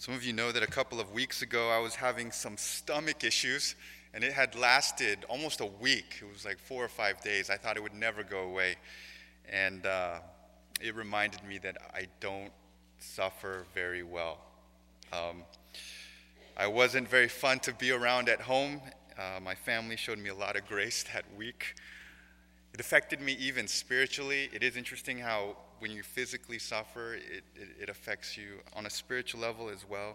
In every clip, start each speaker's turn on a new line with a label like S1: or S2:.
S1: Some of you know that a couple of weeks ago I was having some stomach issues, and it had lasted almost a week. It was like 4 or 5 days. I thought it would never go away. And it reminded me that I don't suffer very well. I wasn't very fun to be around at home. My family showed me a lot of grace that week. It affected me even spiritually. It is interesting how when you physically suffer, it affects you on a spiritual level as well.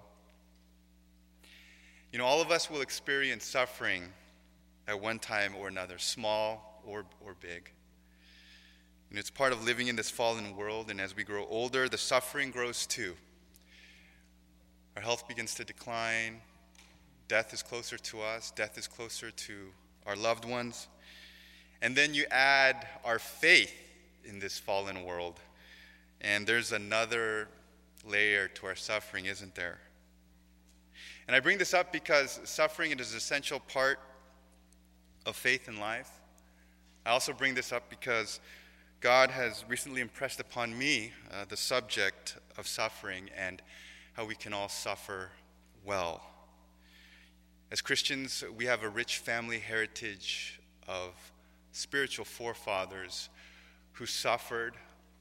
S1: You know, all of us will experience suffering at one time or another, small or big. And it's part of living in this fallen world, and as we grow older, the suffering grows too. Our health begins to decline. Death is closer to us. Death is closer to our loved ones. And then you add our faith in this fallen world. And there's another layer to our suffering, isn't there? And I bring this up because suffering is an essential part of faith in life. I also bring this up because God has recently impressed upon me the subject of suffering and how we can all suffer well. As Christians, we have a rich family heritage of spiritual forefathers who suffered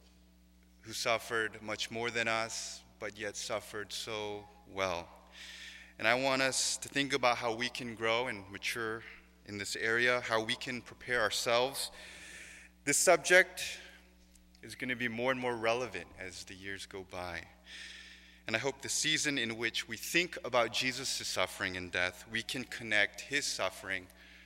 S1: much more than us, but yet suffered so well. And I want us to think about how we can grow and mature in this area, how we can prepare ourselves. This subject is going to be more and more relevant as the years go by. And I hope the season in which we think about Jesus' suffering and death, we can connect his suffering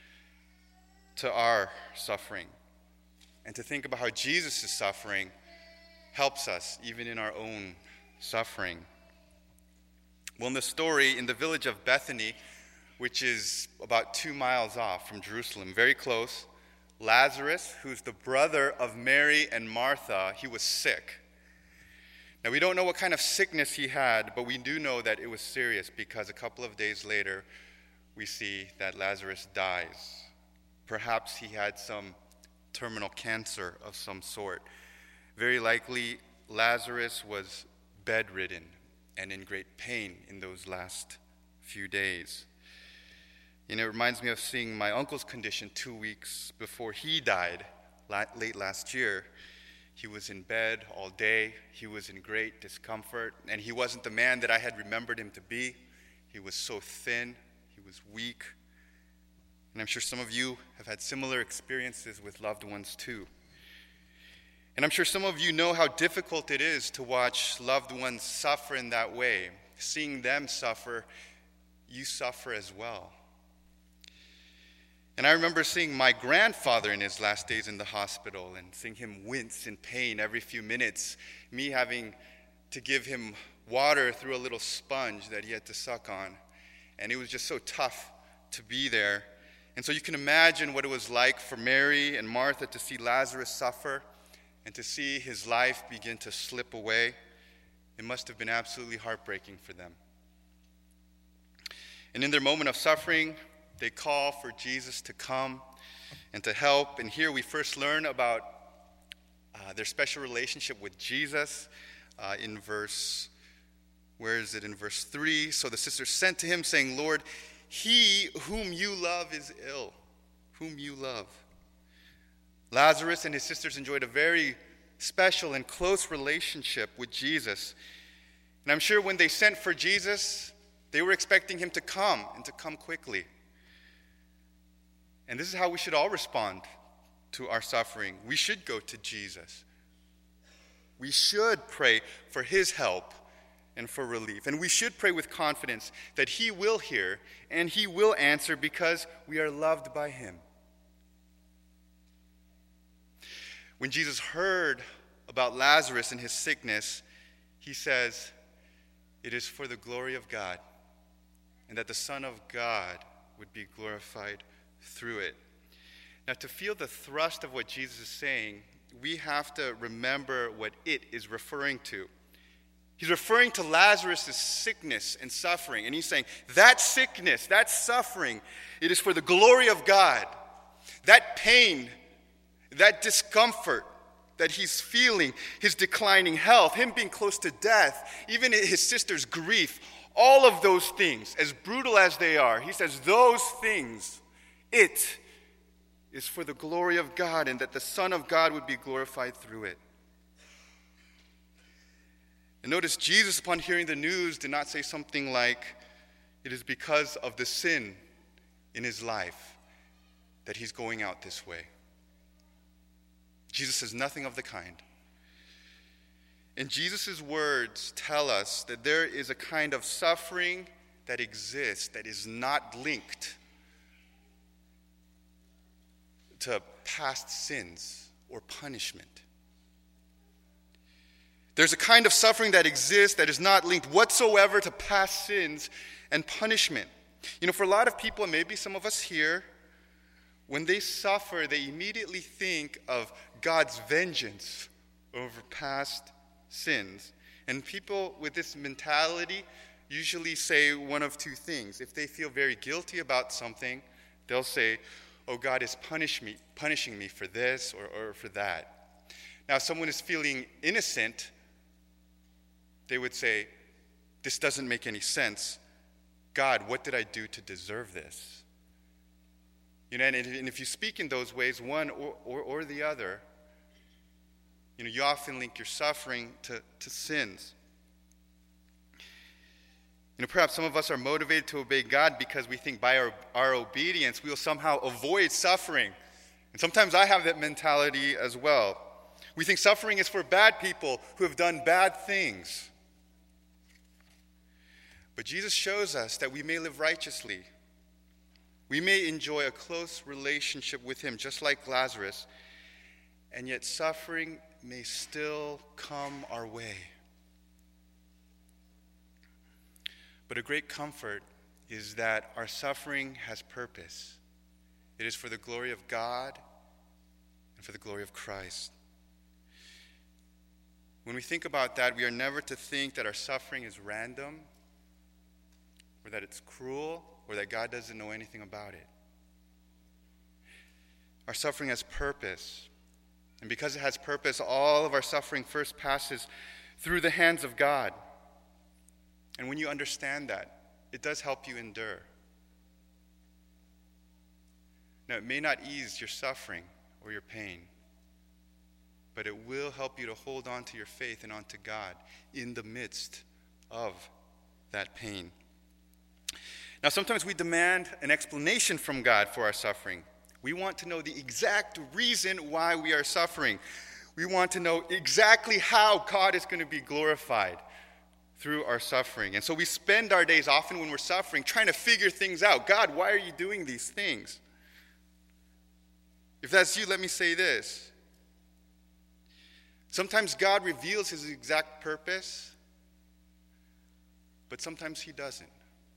S1: to our suffering. And to think about how Jesus' suffering helps us even in our own suffering. Well, in the story, in the village of Bethany, which is about 2 miles off from Jerusalem, very close, Lazarus, who's the brother of Mary and Martha, he was sick. Now, we don't know what kind of sickness he had, but we do know that it was serious because a couple of days later, we see that Lazarus dies. Perhaps he had some terminal cancer of some sort. Very likely, Lazarus was bedridden and in great pain in those last few days. You know, it reminds me of seeing my uncle's condition 2 weeks before he died late last year. He was in bed all day. He was in great discomfort, and he wasn't the man that I had remembered him to be. He was so thin. He was weak. And I'm sure some of you have had similar experiences with loved ones too. And I'm sure some of you know how difficult it is to watch loved ones suffer in that way. Seeing them suffer, you suffer as well. And I remember seeing my grandfather in his last days in the hospital and seeing him wince in pain every few minutes, me having to give him water through a little sponge that he had to suck on. And it was just so tough to be there. And so you can imagine what it was like for Mary and Martha to see Lazarus suffer and to see his life begin to slip away. It must have been absolutely heartbreaking for them. And in their moment of suffering, they call for Jesus to come and to help. And here we first learn about their special relationship with Jesus in verse 3. So the sisters sent to him saying, "Lord, he whom you love is ill," whom you love. Lazarus and his sisters enjoyed a very special and close relationship with Jesus. And I'm sure when they sent for Jesus, they were expecting him to come and to come quickly. And this is how we should all respond to our suffering. We should go to Jesus. We should pray for his help and for relief. And we should pray with confidence that he will hear and he will answer because we are loved by him. When Jesus heard about Lazarus and his sickness, he says, "It is for the glory of God, and that the Son of God would be glorified through it." Now, to feel the thrust of what Jesus is saying, we have to remember what it is referring to. He's referring to Lazarus' sickness and suffering, and he's saying, that sickness, that suffering, it is for the glory of God. That pain, that discomfort that he's feeling, his declining health, him being close to death, even his sister's grief, all of those things, as brutal as they are, he says those things, it is for the glory of God, and that the Son of God would be glorified through it. And notice Jesus, upon hearing the news, did not say something like, it is because of the sin in his life that he's going out this way. Jesus says nothing of the kind. And Jesus' words tell us that there is a kind of suffering that exists that is not linked to past sins or punishment. There's a kind of suffering that exists that is not linked whatsoever to past sins and punishment. You know, for a lot of people, and maybe some of us here, when they suffer, they immediately think of God's vengeance over past sins. And people with this mentality usually say one of two things. If they feel very guilty about something, they'll say, oh, God is punishing me for this or for that. Now, if someone is feeling innocent, they would say, this doesn't make any sense. God, what did I do to deserve this? You know, and if you speak in those ways, one or the other, you know, you often link your suffering to sins. You know, perhaps some of us are motivated to obey God because we think by our obedience we will somehow avoid suffering. And sometimes I have that mentality as well. We think suffering is for bad people who have done bad things. But Jesus shows us that we may live righteously. We may enjoy a close relationship with him, just like Lazarus, and yet suffering may still come our way. But a great comfort is that our suffering has purpose. It is for the glory of God and for the glory of Christ. When we think about that, we are never to think that our suffering is random, or that it's cruel, or that God doesn't know anything about it. Our suffering has purpose. And because it has purpose, all of our suffering first passes through the hands of God. And when you understand that, it does help you endure. Now, it may not ease your suffering or your pain, but it will help you to hold on to your faith and on to God in the midst of that pain. Now, sometimes we demand an explanation from God for our suffering. We want to know the exact reason why we are suffering. We want to know exactly how God is going to be glorified through our suffering. And so we spend our days, often when we're suffering, trying to figure things out. God, why are you doing these things? If that's you, let me say this. Sometimes God reveals his exact purpose, but sometimes he doesn't.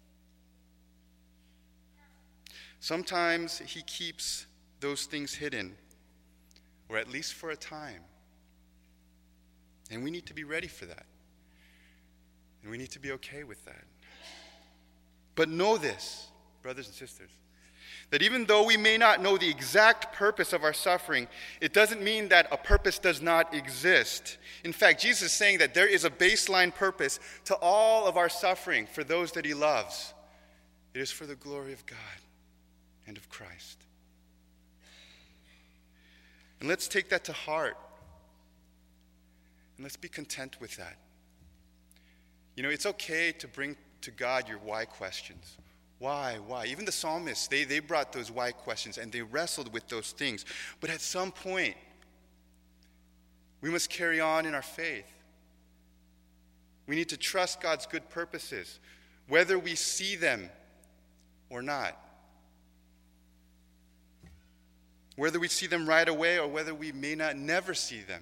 S1: Sometimes he keeps those things hidden, or at least for a time. And we need to be ready for that. And we need to be okay with that. But know this, brothers and sisters, that even though we may not know the exact purpose of our suffering, it doesn't mean that a purpose does not exist. In fact, Jesus is saying that there is a baseline purpose to all of our suffering for those that he loves. It is for the glory of God and of Christ. And let's take that to heart. And let's be content with that. You know, it's okay to bring to God your why questions. Why? Even the psalmists, they brought those why questions and they wrestled with those things. But at some point, we must carry on in our faith. We need to trust God's good purposes, whether we see them or not. Whether we see them right away or whether we may not never see them.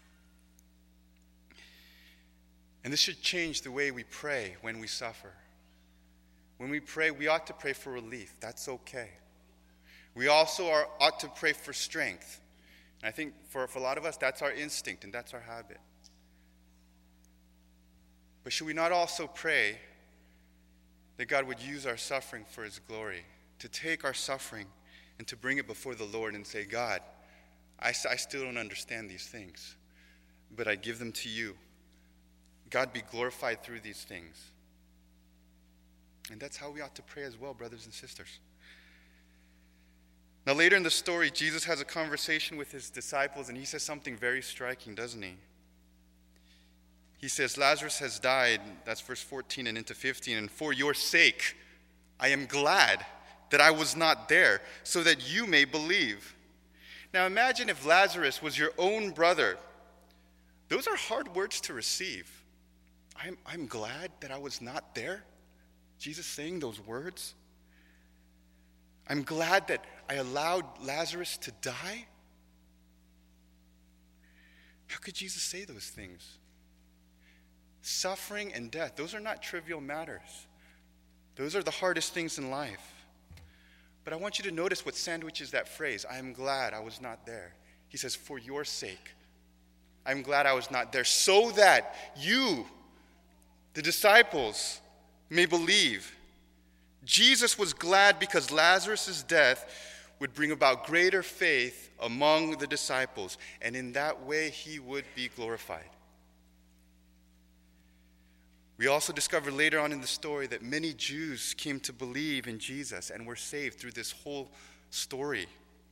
S1: And this should change the way we pray when we suffer. When we pray, we ought to pray for relief. That's okay. We also ought to pray for strength. And I think for a lot of us, that's our instinct and that's our habit. But should we not also pray that God would use our suffering for his glory, to take our suffering and to bring it before the Lord and say, God, I still don't understand these things, but I give them to you. God, be glorified through these things. And that's how we ought to pray as well, brothers and sisters. Now, later in the story, Jesus has a conversation with his disciples, and he says something very striking, doesn't he? He says, Lazarus has died, that's verse 14 and into 15, and for your sake, I am glad that I was not there, so that you may believe. Now, imagine if Lazarus was your own brother. Those are hard words to receive. I'm glad that I was not there. Jesus saying those words. I'm glad that I allowed Lazarus to die. How could Jesus say those things? Suffering and death, those are not trivial matters. Those are the hardest things in life. But I want you to notice what sandwiches that phrase, I am glad I was not there. He says, for your sake, I'm glad I was not there, so that you, the disciples, may believe. Jesus was glad because Lazarus' death would bring about greater faith among the disciples, and in that way he would be glorified. We also discover later on in the story that many Jews came to believe in Jesus and were saved through this whole story.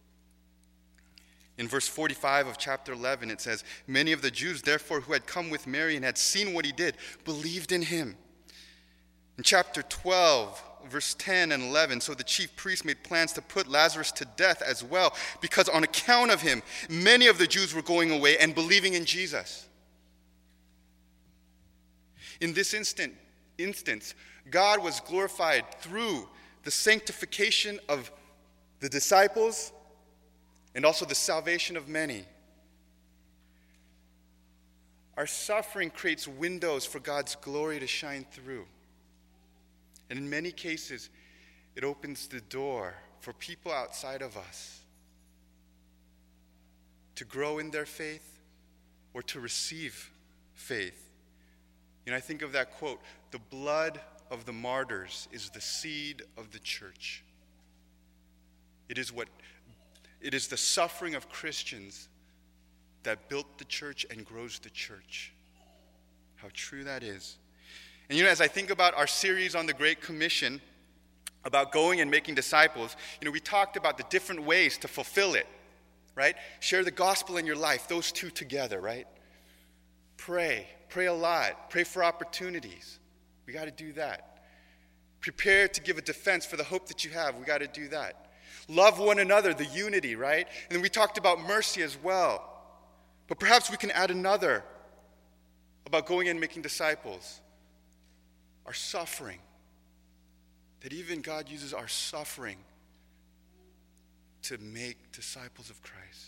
S1: In verse 45 of chapter 11, it says, many of the Jews, therefore, who had come with Mary and had seen what he did, believed in him. In chapter 12, verse 10 and 11, so the chief priests made plans to put Lazarus to death as well, because on account of him, many of the Jews were going away and believing in Jesus. In this instance, God was glorified through the sanctification of the disciples and also the salvation of many. Our suffering creates windows for God's glory to shine through. And in many cases, it opens the door for people outside of us to grow in their faith or to receive faith. I think of that quote, the blood of the martyrs is the seed of the church. It is the suffering of Christians that built the church and grows the church. How true that is. And as I think about our series on the Great Commission, about going and making disciples, we talked about the different ways to fulfill it, right? Share the gospel in your life, those two together, right? Pray a lot, pray for opportunities. We got to do that. Prepare to give a defense for the hope that you have. We got to do that. Love one another, the unity, right? And then we talked about mercy as well. But perhaps we can add another about going and making disciples. Our suffering. That even God uses our suffering to make disciples of Christ.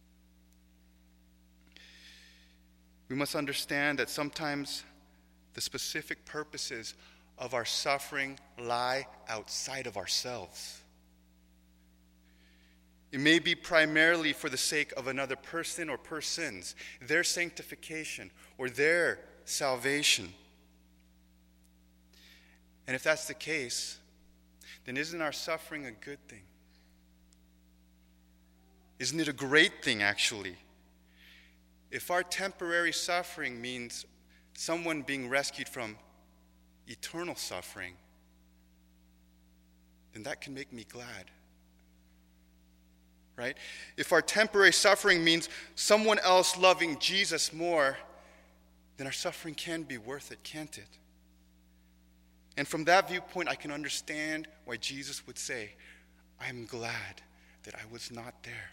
S1: We must understand that sometimes the specific purposes of our suffering lie outside of ourselves. It may be primarily for the sake of another person or persons, their sanctification or their salvation. And if that's the case, then isn't our suffering a good thing? Isn't it a great thing, actually? If our temporary suffering means someone being rescued from eternal suffering, then that can make me glad. Right? If our temporary suffering means someone else loving Jesus more, then our suffering can be worth it, can't it? And from that viewpoint, I can understand why Jesus would say, I'm glad that I was not there.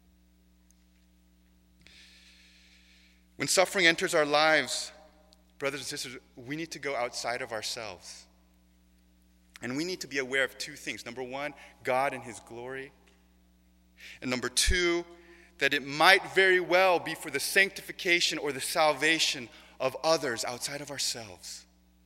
S1: When suffering enters our lives, brothers and sisters, we need to go outside of ourselves. And we need to be aware of two things. Number one, God and his glory. And number two, that it might very well be for the sanctification or the salvation of others outside of ourselves.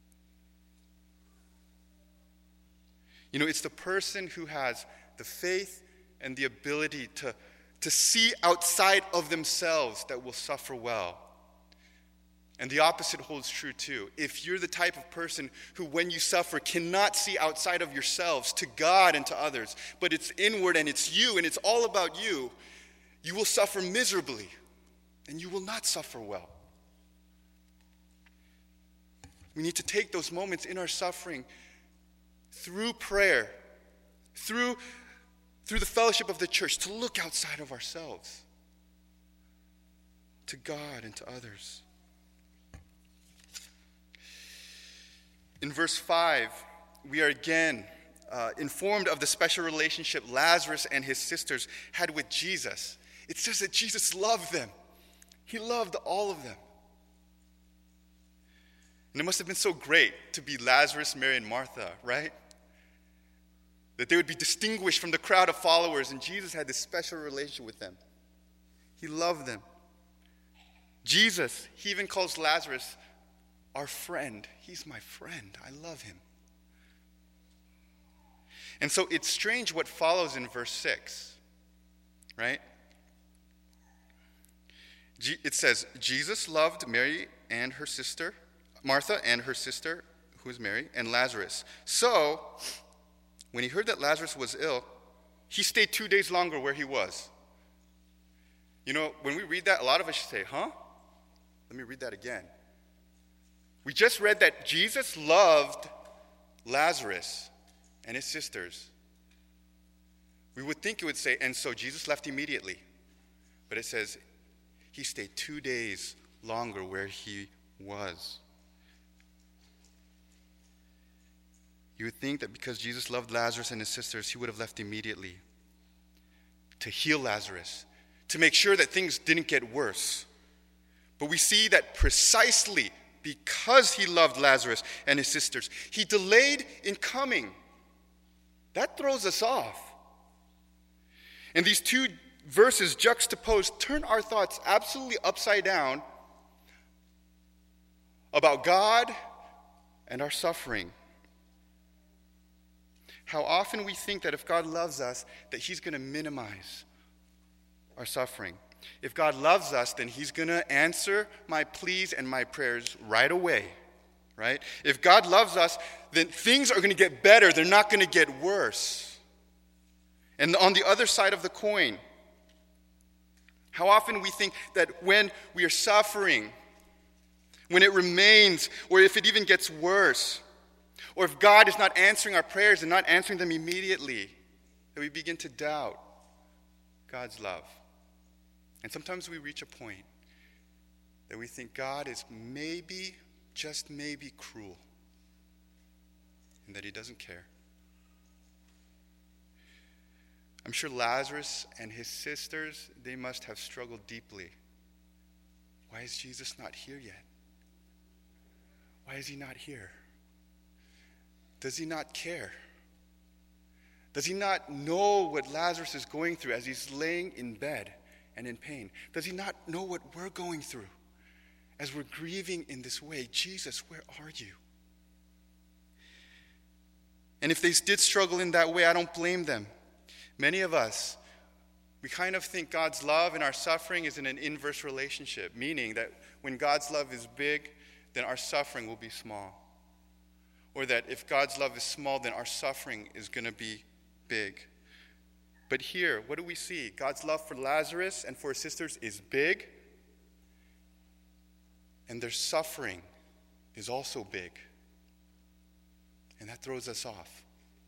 S1: It's the person who has the faith and the ability to see outside of themselves that will suffer well. And the opposite holds true too. If you're the type of person who, when you suffer, cannot see outside of yourselves to God and to others, but it's inward and it's you and it's all about you, you will suffer miserably and you will not suffer well. We need to take those moments in our suffering through prayer, through the fellowship of the church, to look outside of ourselves to God and to others. In verse 5, we are again informed of the special relationship Lazarus and his sisters had with Jesus. It says that Jesus loved them. He loved all of them. And it must have been so great to be Lazarus, Mary, and Martha, right? That they would be distinguished from the crowd of followers, and Jesus had this special relationship with them. He loved them. Jesus, he even calls Lazarus our friend. He's my friend. I love him. And so it's strange what follows in verse 6, right? It says, Jesus loved Mary and her sister, Martha and her sister, who is Mary, and Lazarus. So, when he heard that Lazarus was ill, he stayed 2 days longer where he was. You know, when we read that, a lot of us say, huh? Let me read that again. We just read that Jesus loved Lazarus and his sisters. We would think it would say, and so Jesus left immediately. But it says, he stayed 2 days longer where he was. You would think that because Jesus loved Lazarus and his sisters, he would have left immediately to heal Lazarus, to make sure that things didn't get worse. But we see that precisely because he loved Lazarus and his sisters, he delayed in coming. That throws us off. And these two verses juxtaposed turn our thoughts absolutely upside down about God and our suffering. How often we think that if God loves us, that he's going to minimize our suffering. If God loves us, then he's going to answer my pleas and my prayers right away, right? If God loves us, then things are going to get better. They're not going to get worse. And on the other side of the coin, how often we think that when we are suffering, when it remains, or if it even gets worse, or if God is not answering our prayers and not answering them immediately, that we begin to doubt God's love. And sometimes we reach a point that we think God is maybe, just maybe, cruel, and that he doesn't care. I'm sure Lazarus and his sisters, they must have struggled deeply. Why is Jesus not here yet? Why is he not here? Does he not care? Does he not know what Lazarus is going through as he's laying in bed and in pain? Does he not know what we're going through as we're grieving in this way? Jesus, where are you? And if they did struggle in that way, I don't blame them. Many of us, we kind of think God's love and our suffering is in an inverse relationship, meaning that when God's love is big, then our suffering will be small. Or that if God's love is small, then our suffering is going to be big. But here, what do we see? God's love for Lazarus and for his sisters is big, and their suffering is also big. And that throws us off.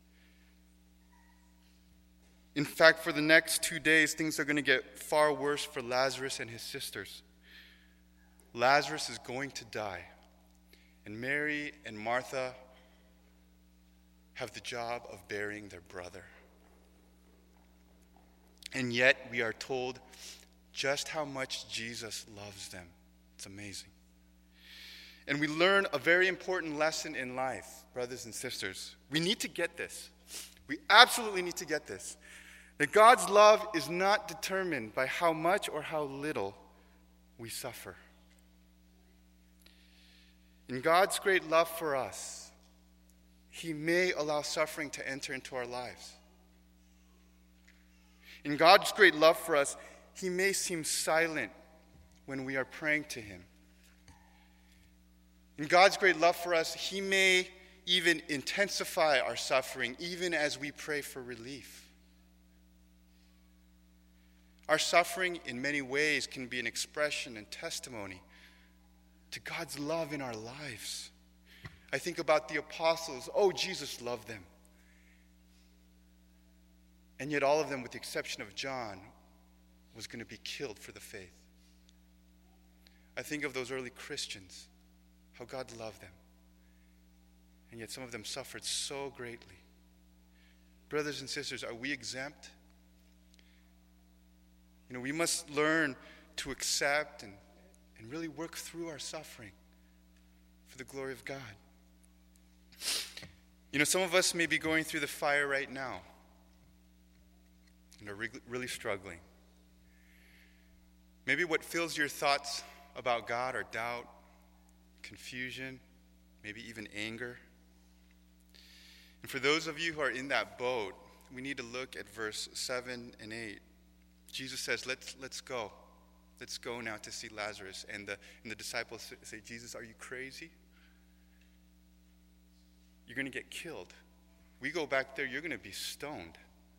S1: In fact, for the next 2 days, things are going to get far worse for Lazarus and his sisters. Lazarus is going to die, and Mary and Martha have the job of burying their brother. And yet we are told just how much Jesus loves them. It's amazing. And we learn a very important lesson in life, brothers and sisters. We need to get this. We absolutely need to get this. That God's love is not determined by how much or how little we suffer. In God's great love for us, he may allow suffering to enter into our lives. In God's great love for us, he may seem silent when we are praying to him. In God's great love for us, he may even intensify our suffering, even as we pray for relief. Our suffering, in many ways, can be an expression and testimony to God's love in our lives. I think about the apostles. Oh, Jesus loved them. And yet all of them, with the exception of John, was going to be killed for the faith. I think of those early Christians, how God loved them. And yet some of them suffered so greatly. Brothers and sisters, are we exempt? We must learn to accept and really work through our suffering for the glory of God. Some of us may be going through the fire right now and are really struggling. Maybe what fills your thoughts about God are doubt, confusion, maybe even anger. And for those of you who are in that boat, we need to look at verse 7 and 8. Jesus says, let's go. Let's go now to see Lazarus. And the disciples say, Jesus, are you crazy? You're going to get killed. We go back there, you're going to be stoned.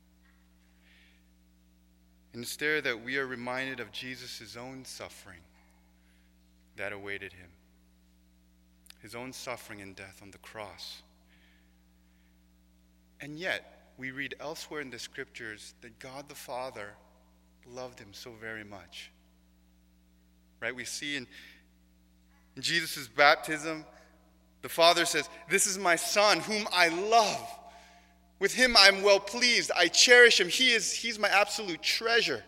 S1: And it's there that we are reminded of Jesus' own suffering that awaited him. His own suffering and death on the cross. And yet, we read elsewhere in the scriptures that God the Father loved him so very much. Right? We see in Jesus' baptism, the Father says, "This is my Son whom I love. With him I'm well pleased. I cherish him. He's my absolute treasure."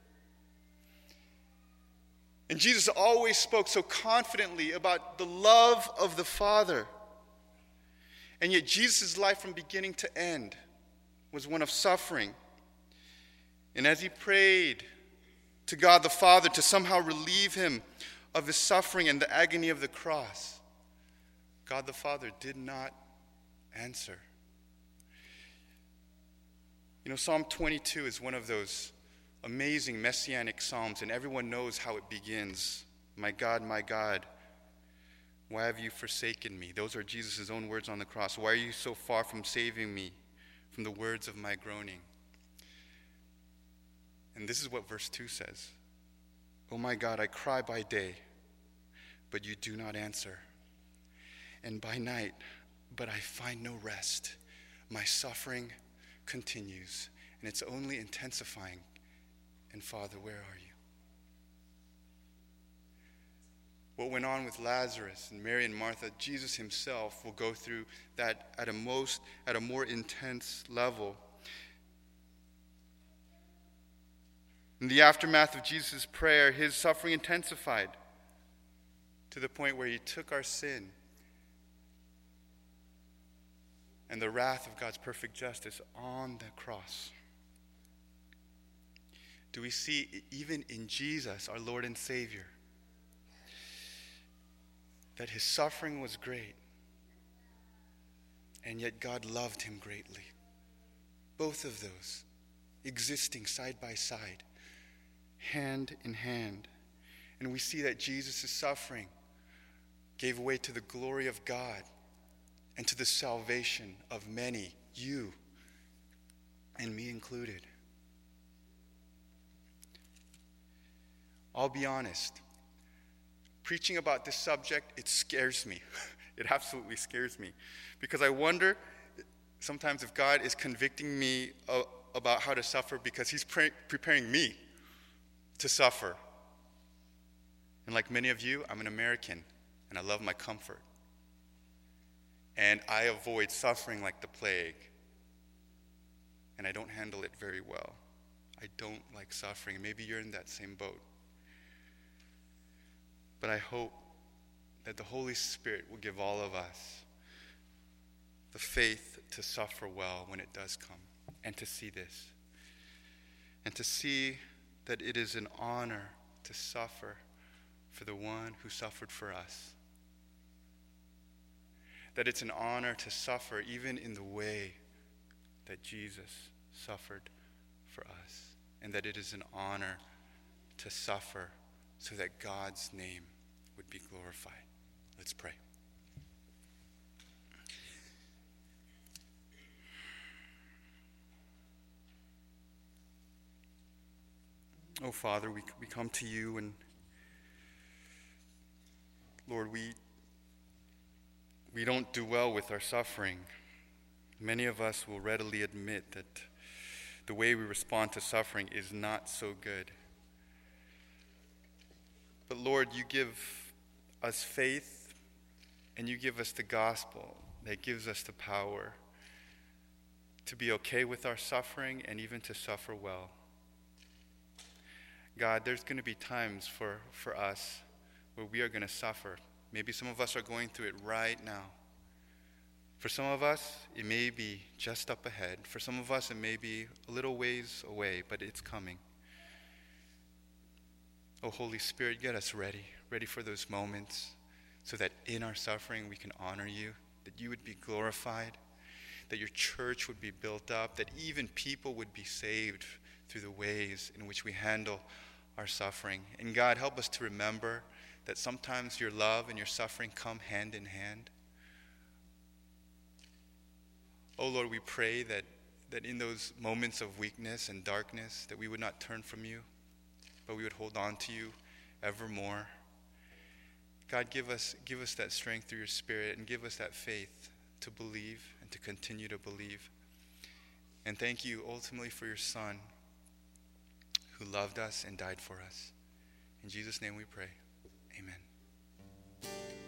S1: And Jesus always spoke so confidently about the love of the Father. And yet Jesus' life from beginning to end was one of suffering. And as he prayed to God the Father to somehow relieve him of his suffering and the agony of the cross, God the Father did not answer. Psalm 22 is one of those amazing messianic psalms, and everyone knows how it begins. My God, why have you forsaken me? Those are Jesus' own words on the cross. Why are you so far from saving me from the words of my groaning? And this is what verse 2 says. Oh my God, I cry by day, but you do not answer. And by night, but I find no rest. My suffering continues, and it's only intensifying. And Father, where are you? What went on with Lazarus and Mary and Martha, Jesus himself will go through that at a more intense level. In the aftermath of Jesus' prayer, his suffering intensified to the point where he took our sin and the wrath of God's perfect justice on the cross. Do we see even in Jesus, our Lord and Savior, that his suffering was great, and yet God loved him greatly? Both of those existing side by side, hand in hand. And we see that Jesus' suffering gave way to the glory of God and to the salvation of many, you and me included. I'll be honest, preaching about this subject, it scares me. It absolutely scares me. Because I wonder sometimes if God is convicting me about how to suffer because he's preparing me to suffer. And like many of you, I'm an American, and I love my comfort. And I avoid suffering like the plague. And I don't handle it very well. I don't like suffering. Maybe you're in that same boat. But I hope that the Holy Spirit will give all of us the faith to suffer well when it does come, and to see this, and to see that it is an honor to suffer for the one who suffered for us. That it's an honor to suffer even in the way that Jesus suffered for us, and that it is an honor to suffer so that God's name would be glorified. Let's pray. Oh, Father, we come to you, and Lord, we don't do well with our suffering. Many of us will readily admit the way we respond to suffering is not so good. But Lord, you give us faith, and you give us the gospel that gives us the power to be okay with our suffering and even to suffer well. God, there's going to be times for us where we are going to suffer. Maybe some of us are going through it right now. For some of us, it may be just up ahead. For some of us, it may be a little ways away, but it's coming. Oh, Holy Spirit, get us ready for those moments, so that in our suffering we can honor you, that you would be glorified, that your church would be built up, that even people would be saved through the ways in which we handle our suffering. And God, help us to remember that sometimes your love and your suffering come hand in hand. Oh Lord, we pray that in those moments of weakness and darkness, that we would not turn from you, but we would hold on to you evermore. God, give us that strength through your Spirit, and give us that faith to believe and to continue to believe. And thank you ultimately for your Son, who loved us and died for us. In Jesus' name we pray. Amen.